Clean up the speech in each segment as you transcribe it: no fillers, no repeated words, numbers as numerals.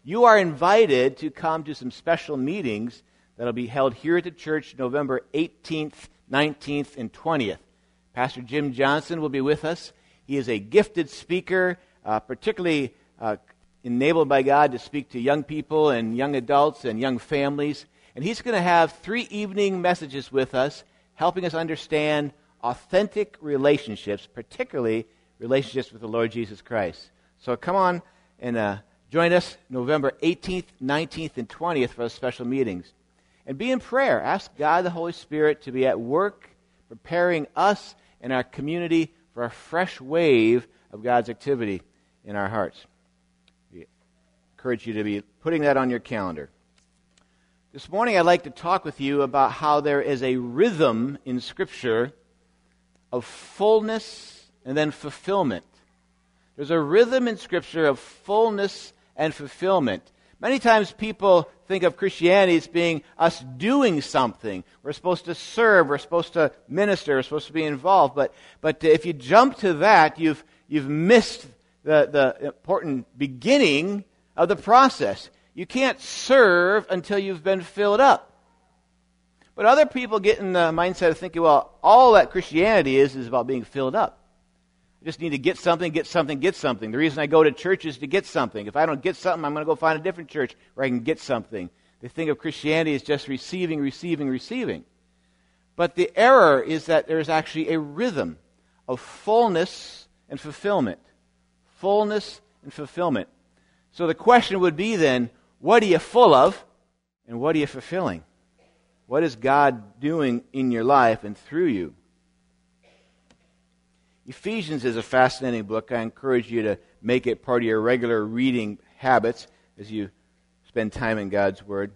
you are invited to come to some special meetings that will be held here at the church November 18th, 19th, and 20th. Pastor Jim Johnson will be with us. He is a gifted speaker, particularly enabled by God to speak to young people and young adults and young families. And he's going to have 3 evening messages with us, helping us understand authentic relationships, particularly relationships with the Lord Jesus Christ. So come on and join us November 18th, 19th, and 20th for those special meetings. And be in prayer. Ask God the Holy Spirit to be at work preparing us and our community for a fresh wave of God's activity in our hearts. We encourage you to be putting that on your calendar. This morning I'd like to talk with you about how there is a rhythm in Scripture of fullness and then fulfillment. There's a rhythm in Scripture of fullness and fulfillment. Many times people think of Christianity as being us doing something. We're supposed to serve, we're supposed to minister, we're supposed to be involved. But if you jump to that, you've missed the important beginning of the process. You can't serve until you've been filled up. But other people get in the mindset of thinking, well, all that Christianity is about being filled up. I just need to get something, get something, get something. The reason I go to church is to get something. If I don't get something, I'm going to go find a different church where I can get something. They think of Christianity as just receiving, receiving, receiving. But the error is that there is actually a rhythm of fullness and fulfillment. Fullness and fulfillment. So the question would be then, what are you full of and what are you fulfilling? What is God doing in your life and through you? Ephesians is a fascinating book. I encourage you to make it part of your regular reading habits as you spend time in God's Word.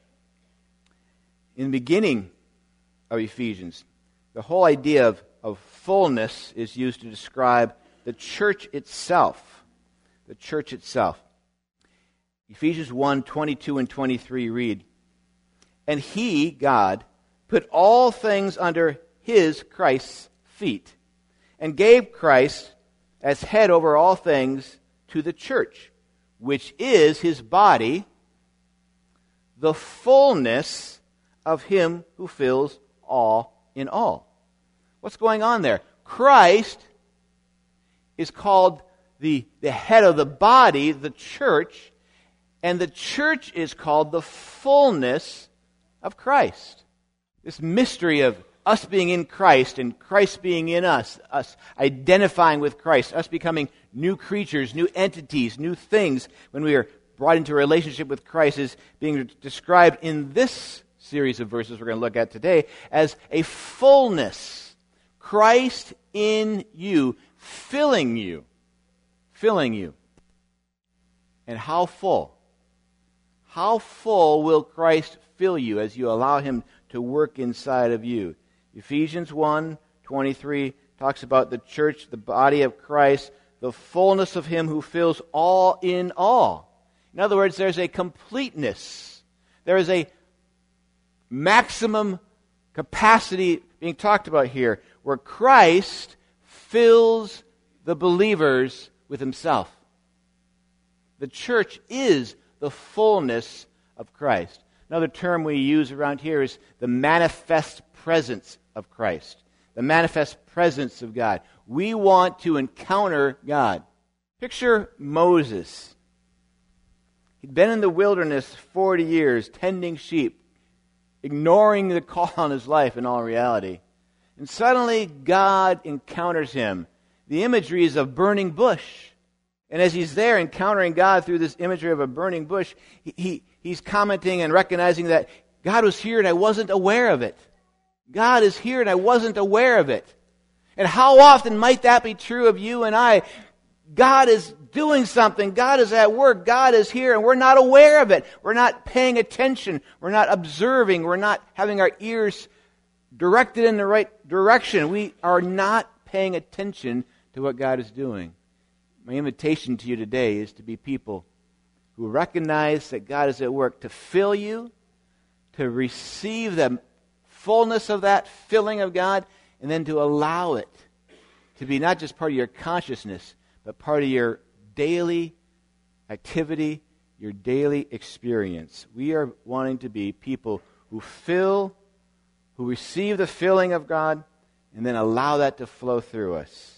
In the beginning of Ephesians, the whole idea of fullness is used to describe the church itself. The church itself. Ephesians 1, 22 and 23 read, "And He, God, put all things under His, Christ's, feet, and gave Christ as head over all things to the church, which is His body, the fullness of Him who fills all in all." What's going on there? Christ is called the head of the body, the church, and the church is called the fullness of Christ. This mystery of us being in Christ and Christ being in us identifying with Christ, us becoming new creatures, new entities, new things when we are brought into a relationship with Christ is being described in this series of verses we're going to look at today as a fullness. Christ in you, filling you. Filling you. And how full? How full will Christ fill you as you allow Him to work inside of you? Ephesians 1:23 talks about the church, the body of Christ, the fullness of Him who fills all in all. In other words, there's a completeness. There is a maximum capacity being talked about here where Christ fills the believers with Himself. The church is the fullness of Christ. Another term we use around here is the manifest presence of Christ. The manifest presence of God. We want to encounter God. Picture Moses. He'd been in the wilderness 40 years, tending sheep, ignoring the call on his life in all reality. And suddenly God encounters him. The imagery is a burning bush. And as he's there encountering God through this imagery of a burning bush, he's commenting and recognizing that God was here and I wasn't aware of it. God is here and I wasn't aware of it. And how often might that be true of you and I? God is doing something. God is at work. God is here and we're not aware of it. We're not paying attention. We're not observing. We're not having our ears directed in the right direction. We are not paying attention to what God is doing. My invitation to you today is to be people who recognize that God is at work to fill you, to receive the fullness of that filling of God, and then to allow it to be not just part of your consciousness, but part of your daily activity your daily experience. We are wanting to be people who receive the filling of God, and then allow that to flow through us.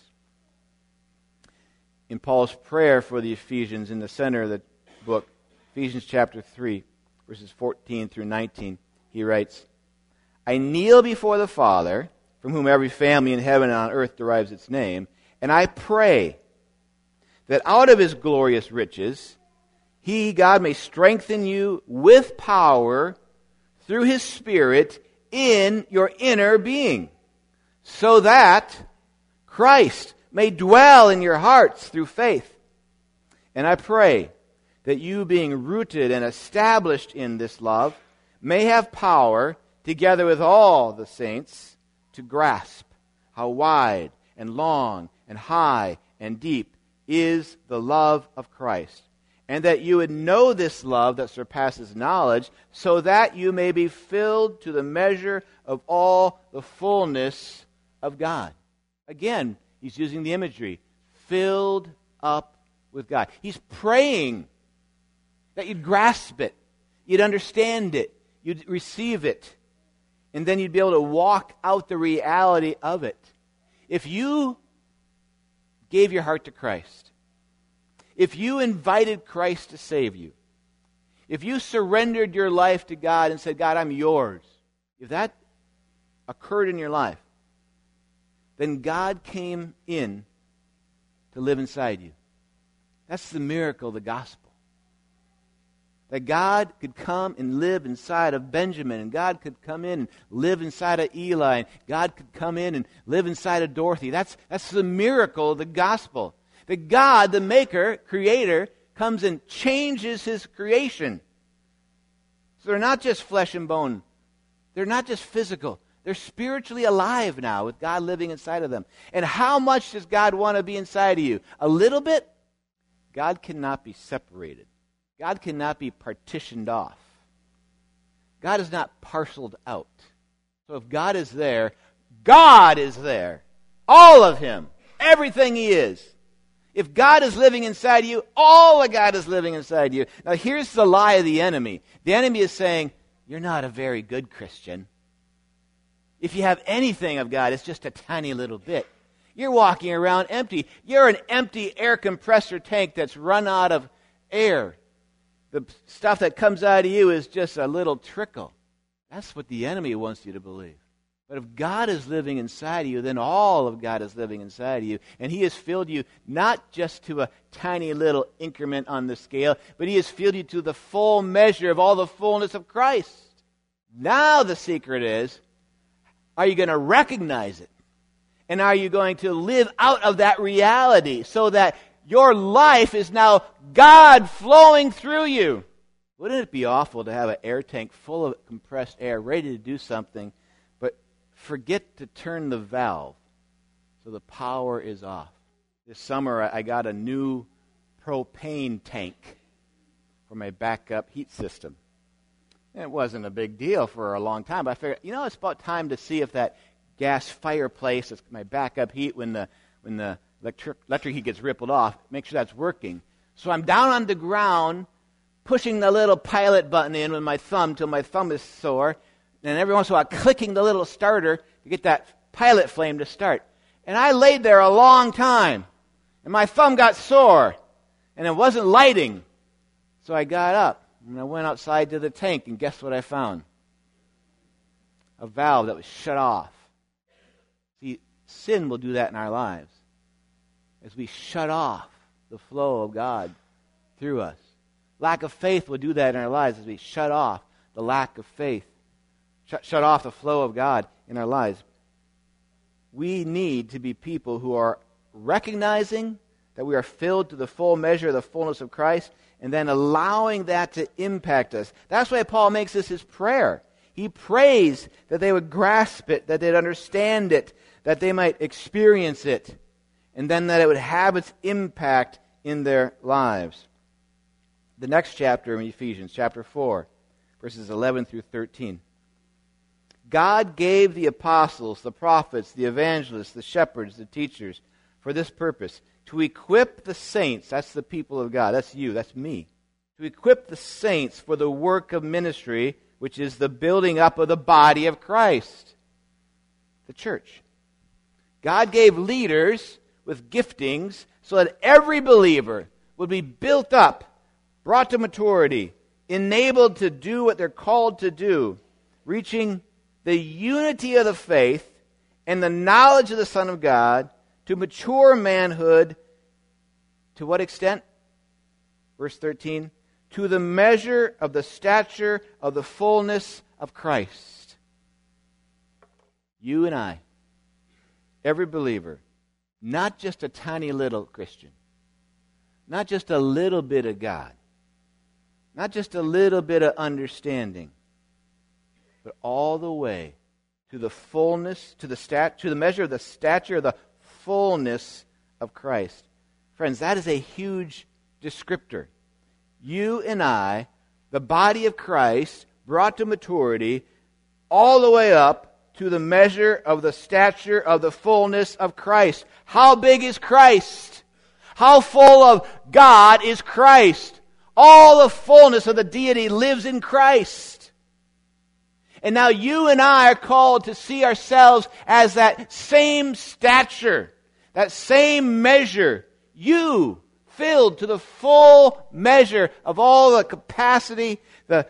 In Paul's prayer for the Ephesians, in the center of the book, Ephesians chapter 3, verses 14 through 19, he writes, I kneel before the Father, from whom every family in heaven and on earth derives its name, and I pray that out of his glorious riches, he, God, may strengthen you with power through his Spirit in your inner being, so that Christ may dwell in your hearts through faith. And I pray that you, being rooted and established in this love, may have power, together with all the saints, to grasp how wide and long and high and deep is the love of Christ, and that you would know this love that surpasses knowledge, so that you may be filled to the measure of all the fullness of God. Again, he's using the imagery, filled up with God. He's praying that you'd grasp it, you'd understand it, you'd receive it, and then you'd be able to walk out the reality of it. If you gave your heart to Christ, if you invited Christ to save you, if you surrendered your life to God and said, God, I'm yours, if that occurred in your life, then God came in to live inside you. That's the miracle of the gospel. That God could come and live inside of Benjamin, and God could come in and live inside of Eli, and God could come in and live inside of Dorothy. That's the miracle of the gospel. That God, the maker, creator, comes and changes his creation. So they're not just flesh and bone. They're not just physical. They're spiritually alive now with God living inside of them. And how much does God want to be inside of you? A little bit? God cannot be separated. God cannot be partitioned off. God is not parceled out. So if God is there, God is there. All of him. Everything he is. If God is living inside you, all of God is living inside you. Now here's the lie of the enemy. The enemy is saying, you're not a very good Christian. If you have anything of God, it's just a tiny little bit. You're walking around empty. You're an empty air compressor tank that's run out of air. The stuff that comes out of you is just a little trickle. That's what the enemy wants you to believe. But if God is living inside of you, then all of God is living inside of you. And he has filled you not just to a tiny little increment on the scale, but he has filled you to the full measure of all the fullness of Christ. Now the secret is, are you going to recognize it? And are you going to live out of that reality so that your life is now God flowing through you? Wouldn't it be awful to have an air tank full of compressed air ready to do something, but forget to turn the valve so the power is off? This summer I got a new propane tank for my backup heat system. And it wasn't a big deal for a long time, but I figured, it's about time to see if that gas fireplace, that's my backup heat, when the electric heat gets rippled off, make sure that's working. So I'm down on the ground, pushing the little pilot button in with my thumb till my thumb is sore, and every once in a while clicking the little starter to get that pilot flame to start. And I laid there a long time, and my thumb got sore, and it wasn't lighting. So I got up, and I went outside to the tank, and guess what I found? A valve that was shut off. See, sin will do that in our lives as we shut off the flow of God through us. Lack of faith will do that in our lives as we shut off the lack of faith, shut off the flow of God in our lives. We need to be people who are recognizing that we are filled to the full measure of the fullness of Christ, and then allowing that to impact us. That's why Paul makes this his prayer. He prays that they would grasp it, that they'd understand it, that they might experience it, and then that it would have its impact in their lives. The next chapter in Ephesians, chapter 4, verses 11 through 13. God gave the apostles, the prophets, the evangelists, the shepherds, the teachers, for this purpose, to equip the saints, that's the people of God, that's you, that's me, to equip the saints for the work of ministry, which is the building up of the body of Christ, the church. God gave leaders with giftings so that every believer would be built up, brought to maturity, enabled to do what they're called to do, reaching the unity of the faith and the knowledge of the Son of God, to mature manhood. To what extent? Verse 13, to the measure of the stature of the fullness of Christ. You and I, every believer, not just a tiny little Christian, not just a little bit of God, not just a little bit of understanding, but all the way to the fullness, to the measure of the stature of the fullness of Christ. Friends, that is a huge descriptor. You and I, the body of Christ, brought to maturity, all the way up to the measure of the stature of the fullness of Christ. How big is Christ? How full of God is Christ? All the fullness of the deity lives in Christ. And now you and I are called to see ourselves as that same stature, that same measure. You, filled to the full measure of all the capacity, the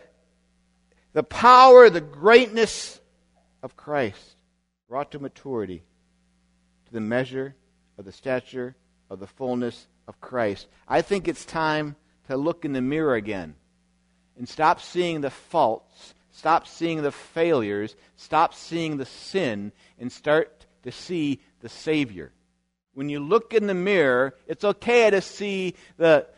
power, the greatness of Christ, brought to maturity, to the measure of the stature of the fullness of Christ. I think it's time to look in the mirror again and stop seeing the faults, stop seeing the failures, stop seeing the sin, and start to see the Savior. When you look in the mirror, it's okay to see the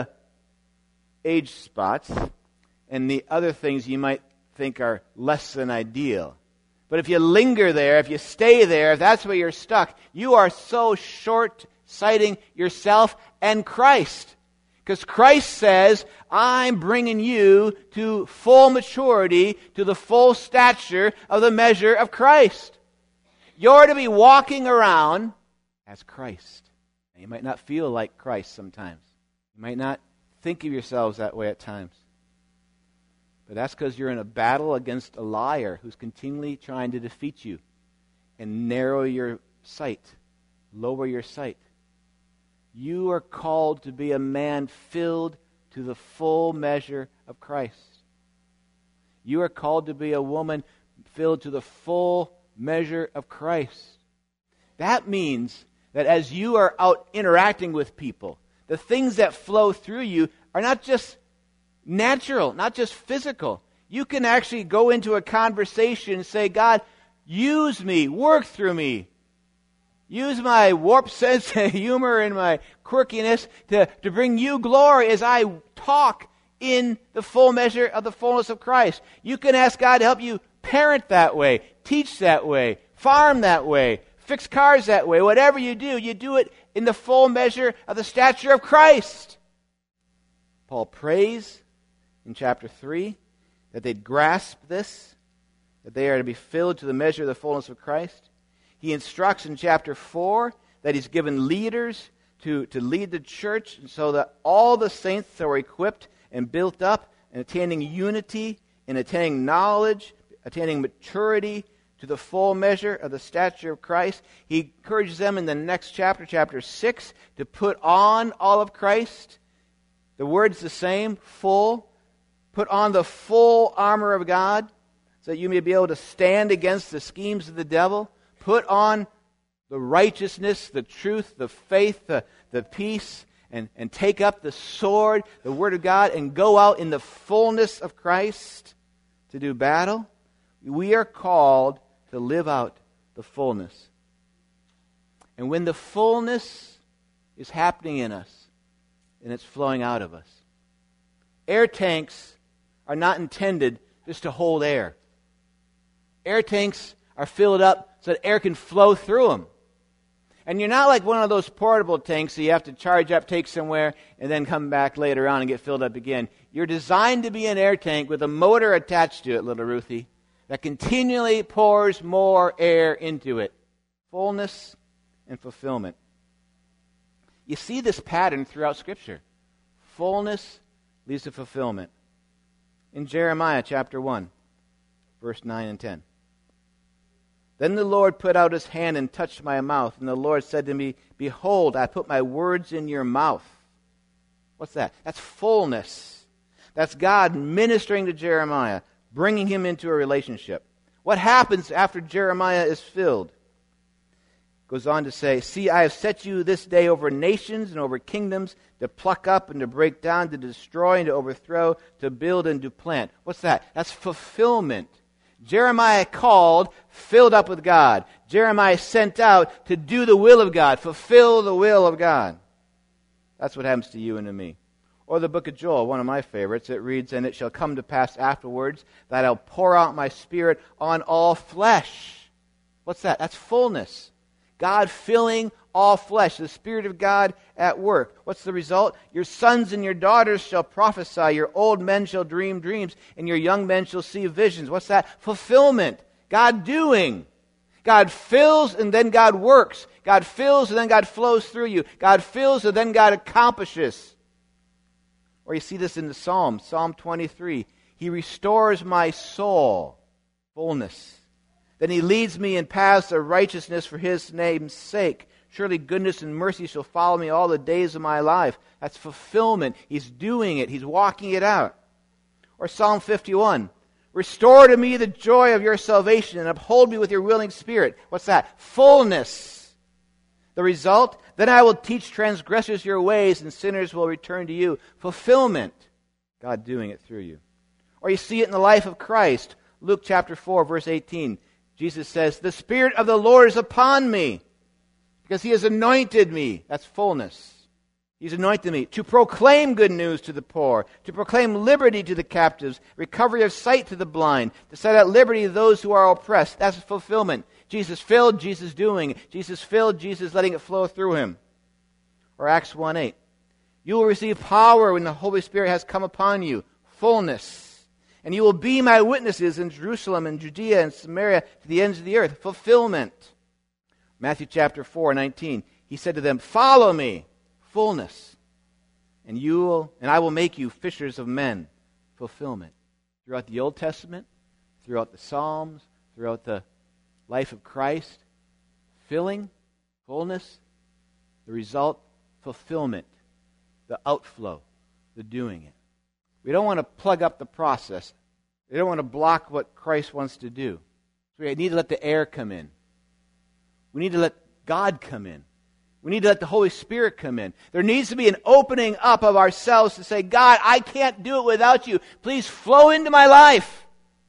age spots and the other things you might think are less than ideal. But if you linger there, if you stay there, if that's where you're stuck, you are so short-sighting yourself and Christ. Because Christ says, I'm bringing you to full maturity, to the full stature of the measure of Christ. You're to be walking around as Christ. Now, you might not feel like Christ sometimes. You might not think of yourselves that way at times. But that's because you're in a battle against a liar who's continually trying to defeat you and narrow your sight, lower your sight. You are called to be a man filled to the full measure of Christ. You are called to be a woman filled to the full measure of Christ. That means that as you are out interacting with people, the things that flow through you are not just natural, not just physical. You can actually go into a conversation and say, God, use me, work through me. Use my warped sense of humor and my quirkiness to bring you glory as I talk in the full measure of the fullness of Christ. You can ask God to help you parent that way, teach that way, farm that way, fix cars that way. Whatever you do it in the full measure of the stature of Christ. Paul prays in chapter 3 that they'd grasp this, that they are to be filled to the measure of the fullness of Christ. He instructs in chapter 4 that he's given leaders to lead the church so that all the saints are equipped and built up and attaining unity and attaining knowledge, attaining maturity to the full measure of the stature of Christ. He encourages them in the next chapter, chapter 6, to put on all of Christ. The word's the same, full. Put on the full armor of God so that you may be able to stand against the schemes of the devil. Put on the righteousness, the truth, the faith, the peace, and take up the sword, the Word of God, and go out in the fullness of Christ to do battle. We are called to live out the fullness. And when the fullness is happening in us, and it's flowing out of us, air tanks are not intended just to hold air. Air tanks are filled up so that air can flow through them. And you're not like one of those portable tanks that you have to charge up, take somewhere, and then come back later on and get filled up again. You're designed to be an air tank with a motor attached to it, little Ruthie, that continually pours more air into it. Fullness and fulfillment. You see this pattern throughout Scripture. Fullness leads to fulfillment. In Jeremiah chapter 1, verse 9 and 10. Then the Lord put out his hand and touched my mouth, and the Lord said to me, Behold, I put my words in your mouth. What's that? That's fullness. That's God ministering to Jeremiah, bringing him into a relationship. What happens after Jeremiah is filled? Goes on to say, See, I have set you this day over nations and over kingdoms, to pluck up and to break down, to destroy and to overthrow, to build and to plant. What's that? That's fulfillment. Jeremiah called, filled up with God. Jeremiah sent out to do the will of God, fulfill the will of God. That's what happens to you and to me. Or the book of Joel, one of my favorites, it reads, And it shall come to pass afterwards that I'll pour out my Spirit on all flesh. What's that? That's fullness. God filling all flesh, the Spirit of God at work. What's the result? Your sons and your daughters shall prophesy, your old men shall dream dreams, and your young men shall see visions. What's that? Fulfillment. God doing. God fills and then God works. God fills and then God flows through you. God fills and then God accomplishes. Or you see this in the Psalms, Psalm 23. He restores my soul. Fullness. Then he leads me in paths of righteousness for his name's sake. Surely goodness and mercy shall follow me all the days of my life. That's fulfillment. He's doing it. He's walking it out. Or Psalm 51. Restore to me the joy of your salvation and uphold me with your willing spirit. What's that? Fullness. The result? Then I will teach transgressors your ways and sinners will return to you. Fulfillment. God doing it through you. Or you see it in the life of Christ. Luke chapter 4, verse 18. Jesus says, The Spirit of the Lord is upon me, because he has anointed me. That's fullness. He's anointed me to proclaim good news to the poor, to proclaim liberty to the captives, recovery of sight to the blind, to set at liberty those who are oppressed. That's fulfillment. Jesus filled, Jesus doing. Jesus filled, Jesus letting it flow through him. Or Acts 1:8. You will receive power when the Holy Spirit has come upon you. Fullness. And you will be my witnesses in Jerusalem and Judea and Samaria to the ends of the earth. Fulfillment. Matthew chapter 4:19. He said to them, Follow me. Fullness. And I will make you fishers of men. Fulfillment. Throughout the Old Testament, throughout the Psalms, throughout the life of Christ, filling, fullness, the result, fulfillment, the outflow, the doing it. We don't want to plug up the process. We don't want to block what Christ wants to do. So we need to let the air come in. We need to let God come in. We need to let the Holy Spirit come in. There needs to be an opening up of ourselves to say, God, I can't do it without you. Please flow into my life.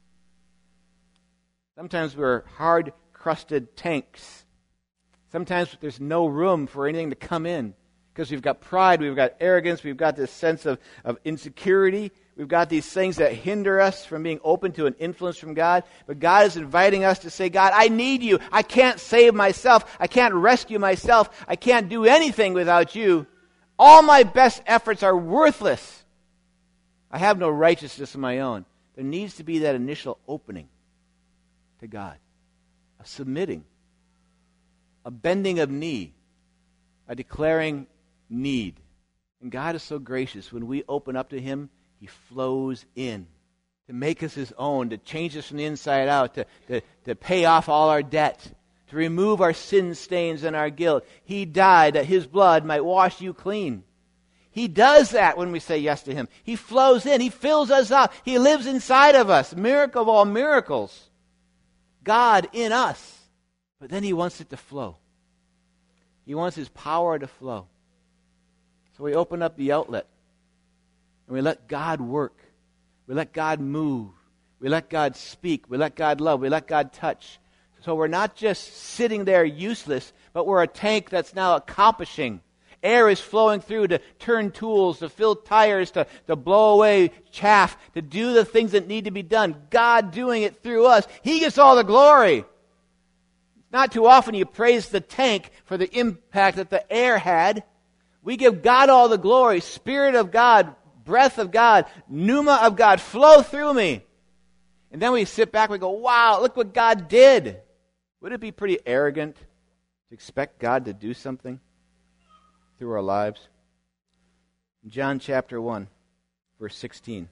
Sometimes we're hard-crusted tanks. Sometimes there's no room for anything to come in. Because we've got pride, we've got arrogance, we've got this sense of insecurity. We've got these things that hinder us from being open to an influence from God. But God is inviting us to say, God, I need you. I can't save myself. I can't rescue myself. I can't do anything without you. All my best efforts are worthless. I have no righteousness of my own. There needs to be that initial opening to God. A submitting. A bending of knee. A declaring need. And God is so gracious. When we open up to him, he flows in to make us his own, to change us from the inside out, to pay off all our debt, to remove our sin stains and our guilt. He died that his blood might wash you clean. He does that when we say yes to him. He flows in. He fills us up. He lives inside of us. Miracle of all miracles. God in us. But then he wants it to flow. He wants his power to flow. So we open up the outlet. And we let God work. We let God move. We let God speak. We let God love. We let God touch. So we're not just sitting there useless, but we're a tank that's now accomplishing. Air is flowing through to turn tools, to fill tires, to blow away chaff, to do the things that need to be done. God doing it through us. He gets all the glory. Not too often you praise the tank for the impact that the air had. We give God all the glory. Spirit of God, breath of God, pneuma of God, flow through me. And then we sit back and we go, wow, look what God did. Would it be pretty arrogant to expect God to do something through our lives? In John chapter 1, verse 16.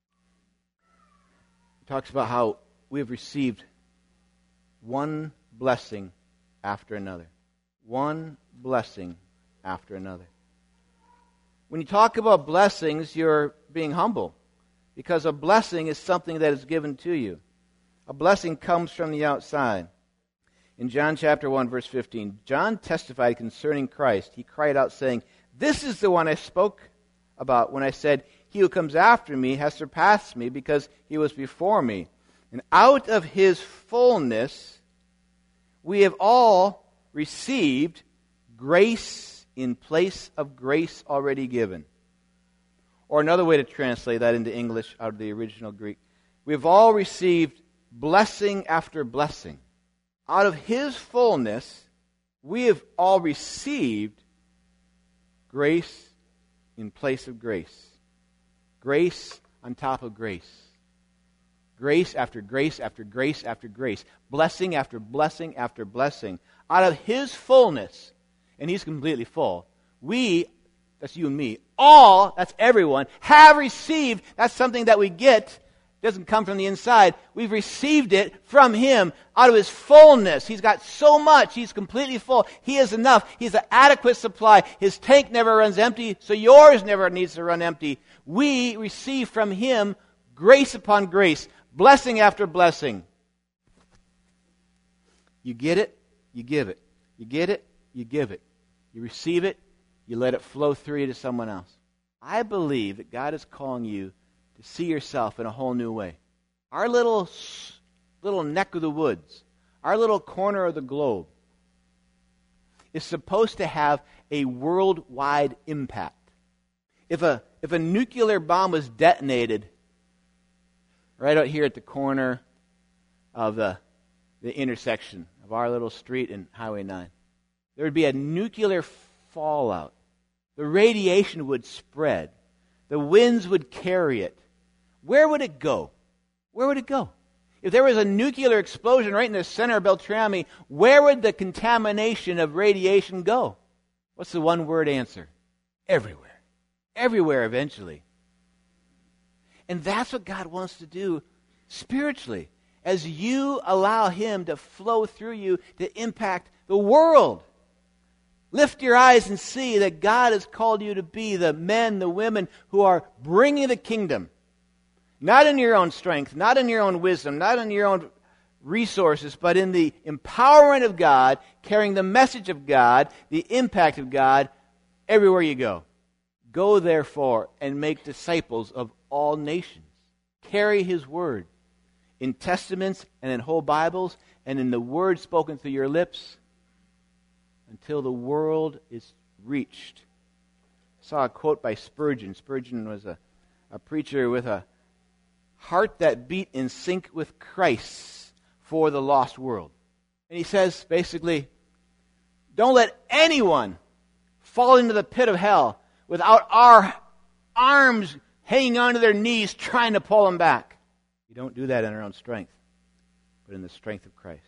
It talks about how we have received one blessing after another. One blessing after another. When you talk about blessings, you're being humble, because a blessing is something that is given to you. A blessing comes from the outside. In John chapter 1, verse 15, John testified concerning Christ. He cried out saying, "This is the one I spoke about when I said, 'He who comes after me has surpassed me because he was before me.' And out of his fullness we have all received grace in place of grace already given." Or another way to translate that into English out of the original Greek, we've all received blessing after blessing. Out of his fullness, we have all received grace in place of grace. Grace on top of grace. Grace after grace after grace after grace. Blessing after blessing after blessing. Out of his fullness, and he's completely full, we, that's you and me, all, that's everyone, have received, that's something that we get, it doesn't come from the inside, we've received it from him out of his fullness. He's got so much, he's completely full, he is enough, he's an adequate supply, his tank never runs empty, so yours never needs to run empty. We receive from him grace upon grace, blessing after blessing. You get it, you give it. You get it, you give it. You receive it, you let it flow through you to someone else. I believe that God is calling you to see yourself in a whole new way. Our little neck of the woods, our little corner of the globe, is supposed to have a worldwide impact. If a nuclear bomb was detonated right out here at the corner of the intersection of our little street and Highway 9, there would be a nuclear fallout. The radiation would spread. The winds would carry it. Where would it go? Where would it go? If there was a nuclear explosion right in the center of Beltrami, where would the contamination of radiation go? What's the one-word answer? Everywhere. Everywhere eventually. And that's what God wants to do spiritually, as you allow him to flow through you to impact the world. Lift your eyes and see that God has called you to be the men, the women who are bringing the kingdom. Not in your own strength, not in your own wisdom, not in your own resources, but in the empowerment of God, carrying the message of God, the impact of God everywhere you go. Go therefore and make disciples of all nations. Carry his word in testaments and in whole Bibles and in the word spoken through your lips until the world is reached. I saw a quote by Spurgeon. Spurgeon was a preacher with a heart that beat in sync with Christ for the lost world. And he says, basically, don't let anyone fall into the pit of hell without our arms hanging onto their knees trying to pull them back. We don't do that in our own strength, but in the strength of Christ.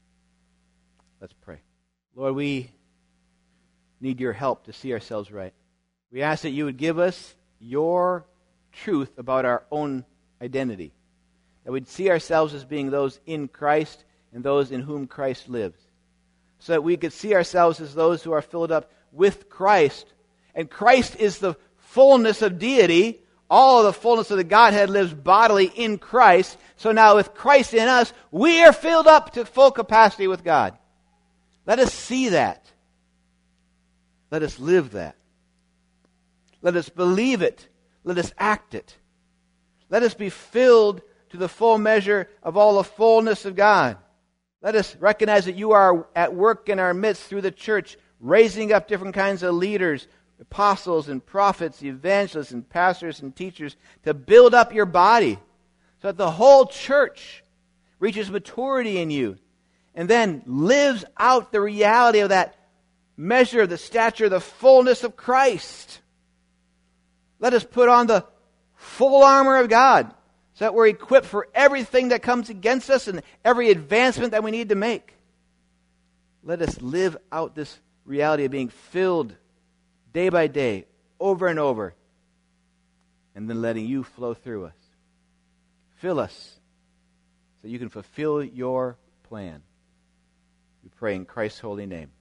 Let's pray. Lord, we need your help to see ourselves right. We ask that you would give us your truth about our own identity, that we'd see ourselves as being those in Christ and those in whom Christ lives, so that we could see ourselves as those who are filled up with Christ. And Christ is the fullness of deity. All of the fullness of the Godhead lives bodily in Christ. So now with Christ in us, we are filled up to full capacity with God. Let us see that. Let us live that. Let us believe it. Let us act it. Let us be filled to the full measure of all the fullness of God. Let us recognize that you are at work in our midst through the church, raising up different kinds of leaders, apostles and prophets, evangelists and pastors and teachers to build up your body so that the whole church reaches maturity in you and then lives out the reality of that measure of the stature, the fullness of Christ. Let us put on the full armor of God so that we're equipped for everything that comes against us and every advancement that we need to make. Let us live out this reality of being filled day by day, over and over, and then letting you flow through us. Fill us so you can fulfill your plan. We pray in Christ's holy name.